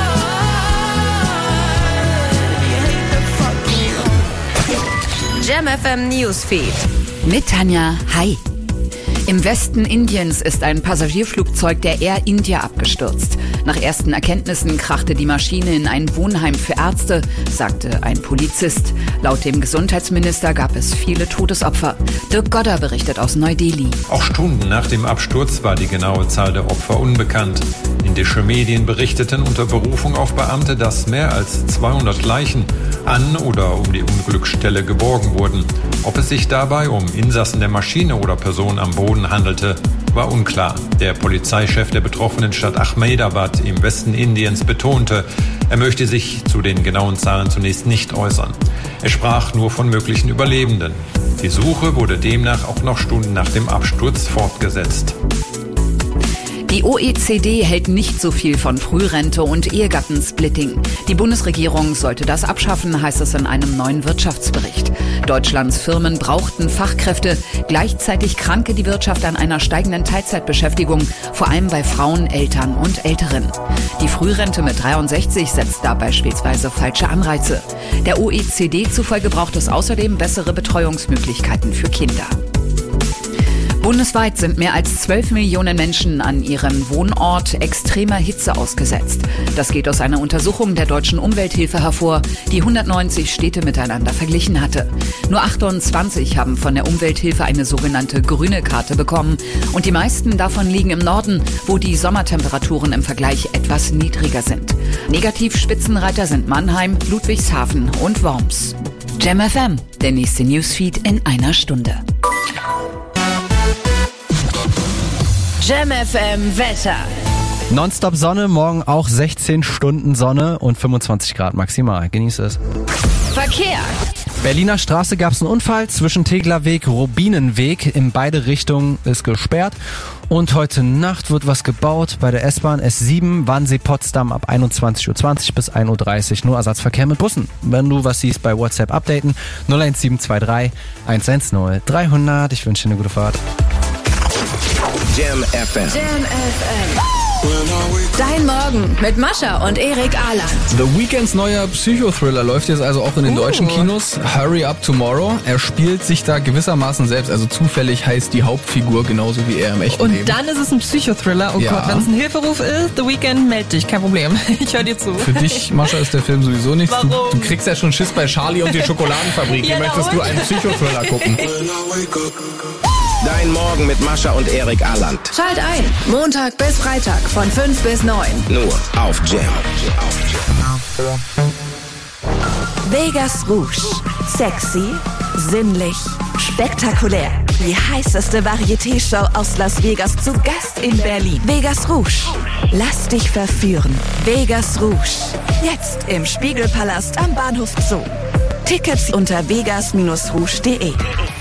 Lord. You hate the fucking Lord. Jam F M Newsfeed. Mit Tanja, hi. Im Westen Indiens ist ein Passagierflugzeug der Air India abgestürzt. Nach ersten Erkenntnissen krachte die Maschine in ein Wohnheim für Ärzte, sagte ein Polizist. Laut dem Gesundheitsminister gab es viele Todesopfer. Dirk Godder berichtet aus Neu-Delhi. Auch Stunden nach dem Absturz war die genaue Zahl der Opfer unbekannt. Indische Medien berichteten unter Berufung auf Beamte, dass mehr als zweihundert Leichen an oder um die Unglücksstelle geborgen wurden. Ob es sich dabei um Insassen der Maschine oder Personen am Boden handelte, war unklar. Der Polizeichef der betroffenen Stadt Ahmedabad im Westen Indiens betonte, er möchte sich zu den genauen Zahlen zunächst nicht äußern. Er sprach nur von möglichen Überlebenden. Die Suche wurde demnach auch noch Stunden nach dem Absturz fortgesetzt. Die O E C D hält nicht so viel von Frührente und Ehegattensplitting. Die Bundesregierung sollte das abschaffen, heißt es in einem neuen Wirtschaftsbericht. Deutschlands Firmen brauchten Fachkräfte, gleichzeitig kranke die Wirtschaft an einer steigenden Teilzeitbeschäftigung, vor allem bei Frauen, Eltern und Älteren. Die Frührente mit dreiundsechzig setzt da beispielsweise falsche Anreize. Der O E C D zufolge braucht es außerdem bessere Betreuungsmöglichkeiten für Kinder. Bundesweit sind mehr als zwölf Millionen Menschen an ihrem Wohnort extremer Hitze ausgesetzt. Das geht aus einer Untersuchung der Deutschen Umwelthilfe hervor, die hundertneunzig Städte miteinander verglichen hatte. Nur achtundzwanzig haben von der Umwelthilfe eine sogenannte grüne Karte bekommen. Und die meisten davon liegen im Norden, wo die Sommertemperaturen im Vergleich etwas niedriger sind. Negativspitzenreiter sind Mannheim, Ludwigshafen und Worms. Jam F M, der nächste Newsfeed in einer Stunde. Jam F M Wetter. Nonstop Sonne, morgen auch sechzehn Stunden Sonne und fünfundzwanzig Grad maximal. Genießt es. Verkehr. Berliner Straße gab es einen Unfall zwischen Teglerweg, Rubinenweg. In beide Richtungen ist gesperrt. Und heute Nacht wird was gebaut bei der S-Bahn S sieben, Wannsee-Potsdam ab einundzwanzig Uhr zwanzig bis ein Uhr dreißig. Nur Ersatzverkehr mit Bussen. Wenn du was siehst, bei WhatsApp updaten. null eins sieben zwei drei eins eins null dreihundert. Ich wünsche dir eine gute Fahrt. Jam F M. Jam F M. Dein Morgen mit Mascha und Erik Ahland. The Weeknds neuer Psychothriller läuft jetzt also auch in den uh. deutschen Kinos. Hurry Up Tomorrow. Er spielt sich da gewissermaßen selbst. Also zufällig heißt die Hauptfigur genauso wie er im echten und Leben. Und dann ist es ein Psychothriller. Oh ja. Gott, wenn es ein Hilferuf ist, The Weeknd, meld dich. Kein Problem. Ich höre dir zu. Für dich, Mascha, ist der Film sowieso nichts. Warum? Du, du kriegst ja schon Schiss bei Charlie und die Schokoladenfabrik. Ja, Wie möchtest und? du einen Psychothriller gucken? Dein Morgen mit Mascha und Erik Ahland. Schalt ein. Montag bis Freitag von fünf bis neun. Nur auf Jam. Vegas Rouge. Sexy, sinnlich, spektakulär. Die heißeste Varieté-Show aus Las Vegas zu Gast in Berlin. Vegas Rouge. Lass dich verführen. Vegas Rouge. Jetzt im Spiegelpalast am Bahnhof Zoo. Tickets unter vegas Bindestrich rouge punkt de.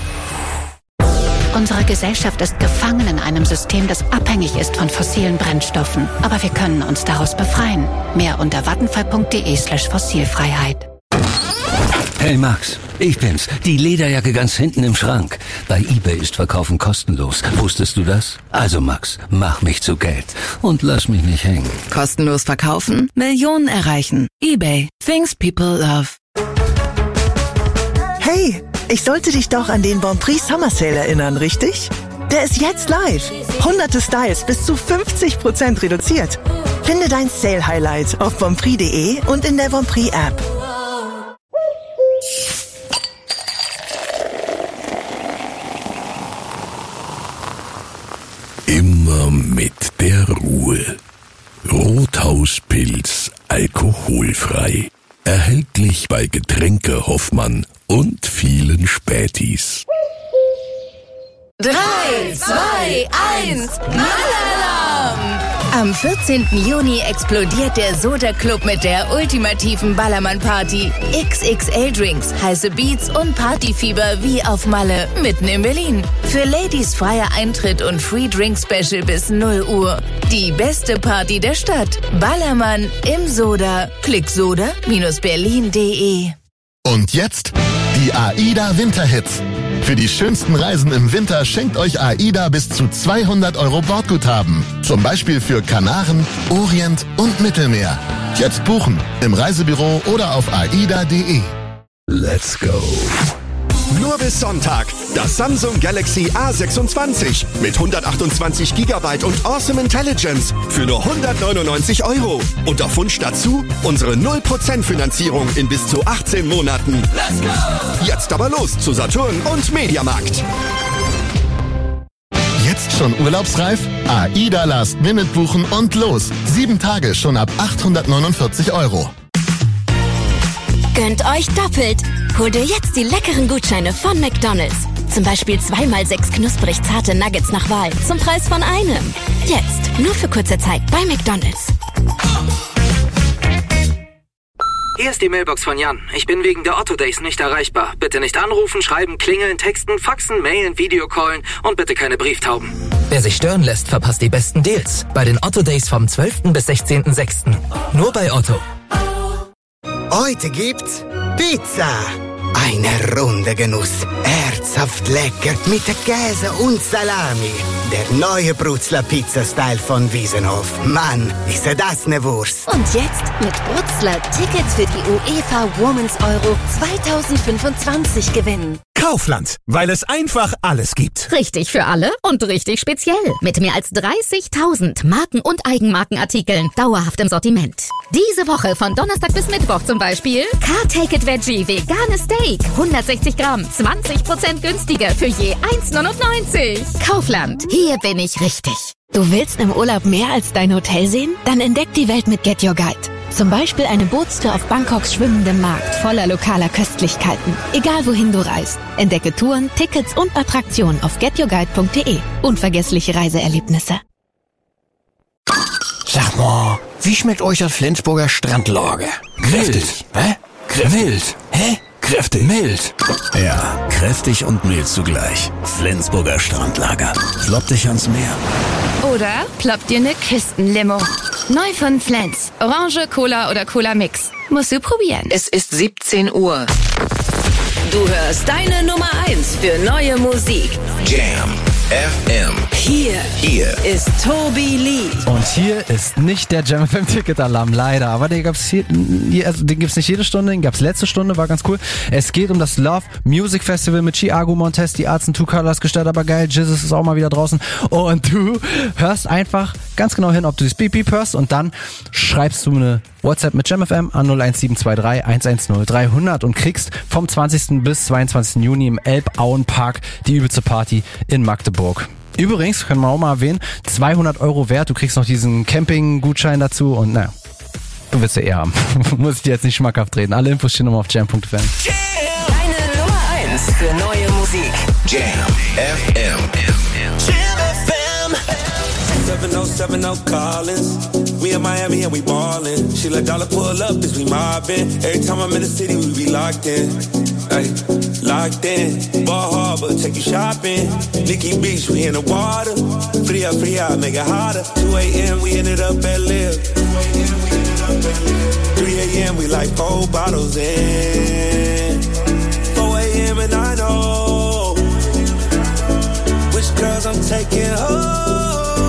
Unsere Gesellschaft ist gefangen in einem System, das abhängig ist von fossilen Brennstoffen. Aber wir können uns daraus befreien. Mehr unter vattenfall punkt de slash fossilfreiheit. Hey Max, ich bin's, die Lederjacke ganz hinten im Schrank. Bei eBay ist Verkaufen kostenlos. Wusstest du das? Also Max, mach mich zu Geld und lass mich nicht hängen. Kostenlos verkaufen, Millionen erreichen. eBay. Things people love. Hey, ich sollte dich doch an den Bonprix Summer Sale erinnern, richtig? Der ist jetzt live. Hunderte Styles bis zu fünfzig Prozent reduziert. Finde dein Sale-Highlight auf bonprix punkt de und in der Bonprix-App. Immer mit der Ruhe. Rothauspilz alkoholfrei. Erhältlich bei Getränke Hoffmann und vielen Spätis. Drei, zwei, eins, Malalarm! Am vierzehnten Juni explodiert der Soda Club mit der ultimativen Ballermann-Party. X X L-Drinks, heiße Beats und Partyfieber wie auf Malle, mitten in Berlin. Für Ladies freier Eintritt und Free Drink Special bis null Uhr. Die beste Party der Stadt. Ballermann im Soda. Klick soda Berlin punkt de. Und jetzt die AIDA Winterhits. Für die schönsten Reisen im Winter schenkt euch AIDA bis zu zweihundert Euro Bordguthaben. Zum Beispiel für Kanaren, Orient und Mittelmeer. Jetzt buchen im Reisebüro oder auf aida punkt de. Let's go. Nur bis Sonntag. Das Samsung Galaxy A sechsundzwanzig mit hundertachtundzwanzig Gigabyte und Awesome Intelligence für nur hundertneunundneunzig Euro. Und auf Wunsch dazu unsere null Prozent Finanzierung in bis zu achtzehn Monaten. Let's go! Jetzt aber los zu Saturn und Mediamarkt. Jetzt schon urlaubsreif? AIDA Last Minute buchen und los. Sieben Tage schon ab achthundertneunundvierzig Euro. Gönnt euch doppelt. Holt ihr jetzt die leckeren Gutscheine von McDonald's. Zum Beispiel zweimal sechs knusprig zarte Nuggets nach Wahl zum Preis von einem. Jetzt, nur für kurze Zeit bei McDonald's. Hier ist die Mailbox von Jan. Ich bin wegen der Otto Days nicht erreichbar. Bitte nicht anrufen, schreiben, klingeln, texten, faxen, mailen, Videocallen und bitte keine Brieftauben. Wer sich stören lässt, verpasst die besten Deals. Bei den Otto Days vom zwölften bis sechzehnten sechsten Nur bei Otto. Heute gibt's Pizza. Eine runde Genuss. Herzhaft lecker mit Käse und Salami. Der neue Brutzler Pizza-Style von Wiesenhof. Mann, ist das ne Wurst. Und jetzt mit Brutzler Tickets für die UEFA Women's Euro zweitausendfünfundzwanzig gewinnen. Kaufland, weil es einfach alles gibt. Richtig für alle und richtig speziell. Mit mehr als dreißigtausend Marken- und Eigenmarkenartikeln dauerhaft im Sortiment. Diese Woche von Donnerstag bis Mittwoch zum Beispiel Car Take It Veggie veganes Steak. hundertsechzig Gramm, zwanzig Prozent günstiger für je eins neunundneunzig. Kaufland, hier bin ich richtig. Du willst im Urlaub mehr als dein Hotel sehen? Dann entdeck die Welt mit Get Your Guide. Zum Beispiel eine Bootstour auf Bangkoks schwimmendem Markt voller lokaler Köstlichkeiten. Egal wohin du reist. Entdecke Touren, Tickets und Attraktionen auf get your guide punkt de. Unvergessliche Reiseerlebnisse. Sag mal, wie schmeckt euch das Flensburger Strandlager? Kräftig. Hä? Mild. Hä? Kräftig. Mild. Ja, kräftig und mild zugleich. Flensburger Strandlager. Floppt dich ans Meer. Oder ploppt dir eine Küstenlimo. Neu von Flens. Orange, Cola oder Cola Mix. Musst du probieren. Es ist siebzehn Uhr. Du hörst deine Nummer eins für neue Musik. Jam F M. Hier, Hier ist Toby Lee. Und hier ist nicht der Jam F M Ticket-Alarm, leider. Aber den gab's hier, also den gibt's nicht jede Stunde, den gab's letzte Stunde, war ganz cool. Es geht um das Love Music Festival mit Chiago Montez, die Arts and Two Colors, gestellt, aber geil. Jizzes ist auch mal wieder draußen. Und du hörst einfach ganz genau hin, ob du das Beep Beep hörst, und dann schreibst du eine WhatsApp mit Jam F M an null eins sieben zwei drei eins eins null dreihundert und kriegst vom zwanzigsten bis zweiundzwanzigsten Juni im Elbauenpark die übelste Party in Magdeburg. Übrigens, können wir auch mal erwähnen, zweihundert Euro wert, du kriegst noch diesen Camping-Gutschein dazu und naja, du willst ja eh haben. Muss ich dir jetzt nicht schmackhaft reden. Alle Infos stehen nochmal auf jam punkt f m. Deine Nummer eins für neue Musik. Jam F M. Jam F M. seven oh seven oh Collins. We in Miami and we ballin'. She let dollar pull up as we mobbin'. Every time I'm in the city, we be locked in. Ay, locked in. Ball Harbor, take you shopping. Nikki Beach, we in the water. Free up, free out, make it hotter. two a.m. we ended up at Live. three a.m. we like four bottles in. four a.m. and I know which girls I'm taking home.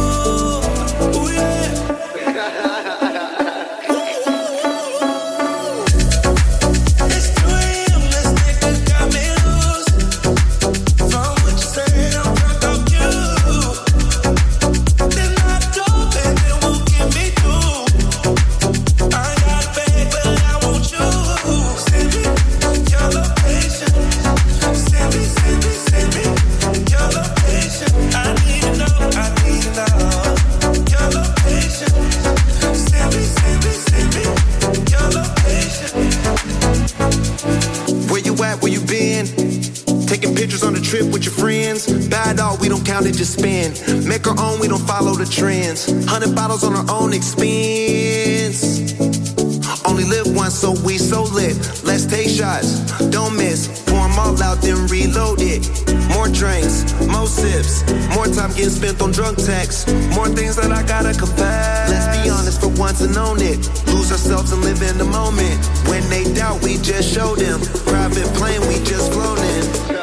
With your friends, bad dog, we don't count it, just spend. Make our own, we don't follow the trends. Hundred bottles on our own expense. Only live once, so we so lit. Let's take shots, don't miss. Pour them all out, then reload it. More drinks, more sips. More time getting spent on drunk texts. More things that I gotta confess. Let's be honest for once and own it. Lose ourselves and live in the moment. When they doubt, we just show them. Private plane, we just float in.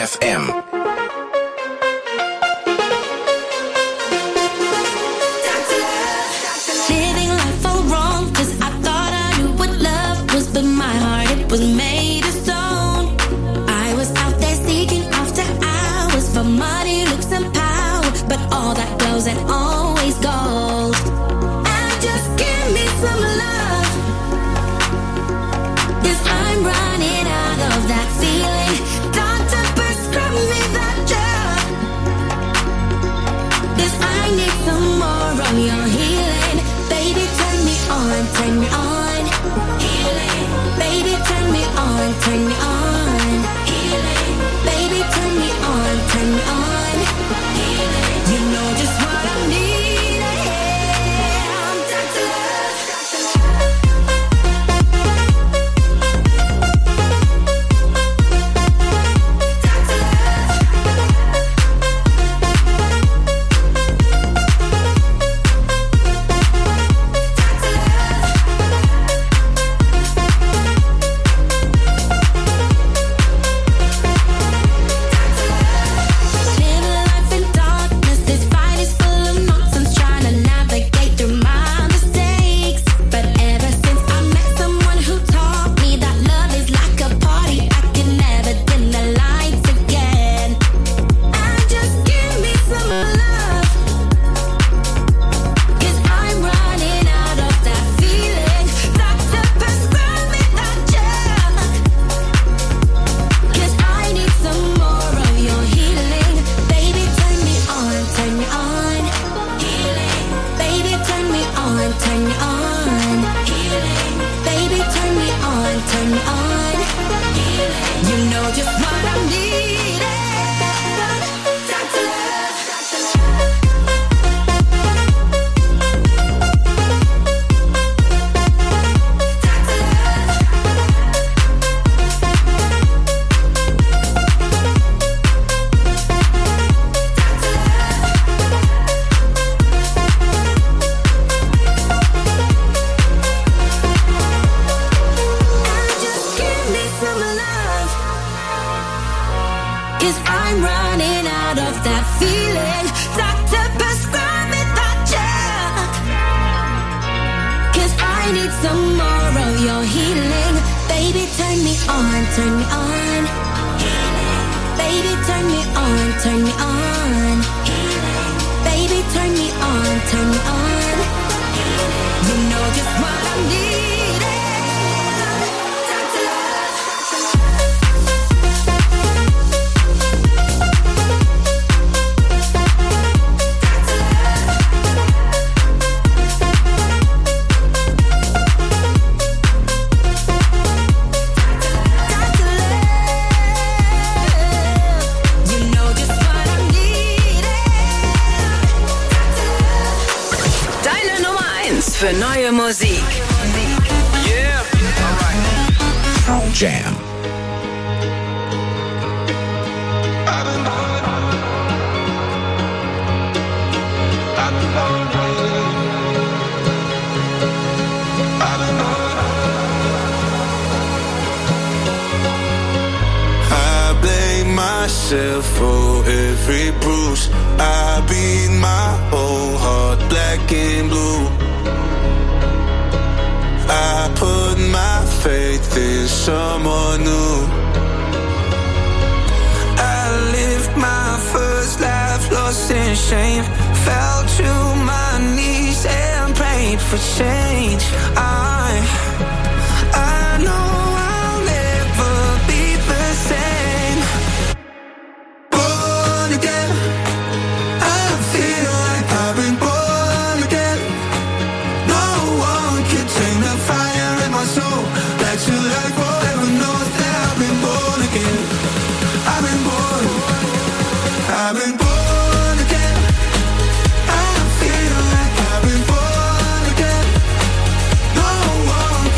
F M. Living life all wrong, 'cause I thought I knew what love was, but my heart, it was made of stone. I was out there seeking after hours for money, looks and power, but all that glows and always gold. And just give me some love, 'cause I'm running out of that feeling. Doctor, prescribe me that drug, 'cause I need some more of your healing. Baby, turn me on, turn me on. Healing. Baby, turn me on, turn me on. Healing. Baby, turn me on, turn me on. Healing. You know just what I need. I'm Doctor Love. Für neue Musik. Yeah. Alright. Jam. I blame myself for every bruise. I beat my whole heart black and blue. I put my faith in someone new. I lived my first life lost in shame. Fell to my knees and prayed for change. I, I know I'll never be the same. Born again, I feel like I've been born again. No one can take the fire in my soul. Back to life forever knows that I've been born again. I've been born. I've been born again. I feel like I've been born again. No one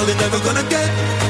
all you're never gonna get.